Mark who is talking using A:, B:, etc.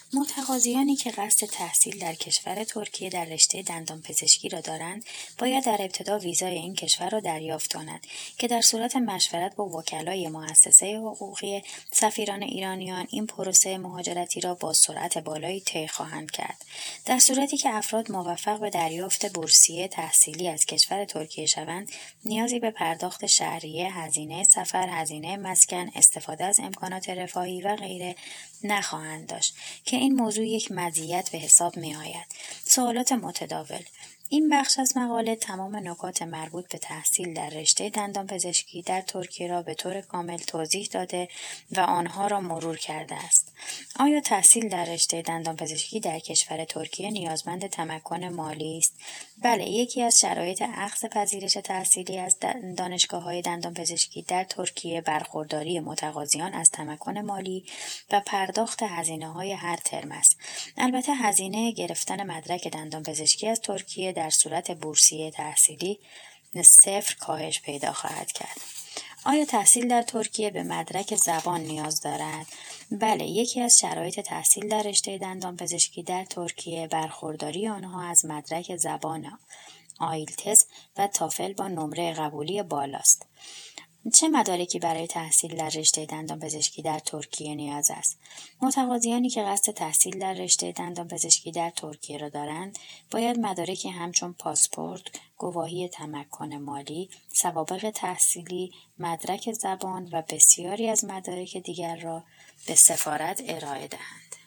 A: متقاضیانی که قصد تحصیل در کشور ترکیه در رشته دندانپزشکی را دارند، باید در ابتدا ویزای این کشور را دریافت کنند که در صورت مشورت با وکلای مؤسسه حقوقی سفیران ایرانیان این پروسه مهاجرتی را با سرعت بالایی طی خواهند کرد. در صورتی که افراد موفق به دریافت بورسیه تحصیلی از کشور ترکیه شوند، نیازی به پرداخت شهریه، هزینه سفر، هزینه مسکن، استفاده از امکانات رفاهی و غیره نخواهند داشت که این موضوع یک مزیت به حساب می آید. سوالات متداول: این بخش از مقاله تمام نکات مربوط به تحصیل در رشته دندانپزشکی در ترکیه را به طور کامل توضیح داده و آنها را مرور کرده است. آیا تحصیل در رشته دندانپزشکی در کشور ترکیه نیازمند تمکن مالی است؟ بله، یکی از شرایط اخذ پذیرش تحصیلی از دانشگاه‌های دندانپزشکی در ترکیه برخورداری متقاضیان از تمکن مالی و پرداخت هزینه‌های هر ترم است. البته هزینه گرفتن مدرک دندانپزشکی از ترکیه در صورت بورسیه تحصیلی 0 کاهش پیدا خواهد کرد. آیا تحصیل در ترکیه به مدرک زبان نیاز دارد؟ بله، یکی از شرایط تحصیل در رشته دندانپزشکی در ترکیه برخورداری آنها از مدرک زبان آیلتس و تافل با نمره قبولی بالاست. چه مدارکی برای تحصیل در رشته دندانپزشکی در ترکیه نیاز است؟ متقاضیانی که قصد تحصیل در رشته دندانپزشکی در ترکیه را دارند، باید مدارکی همچون پاسپورت، گواهی تمکن مالی، سوابق تحصیلی، مدرک زبان و بسیاری از مدارک دیگر را به سفارت ارائه دهند.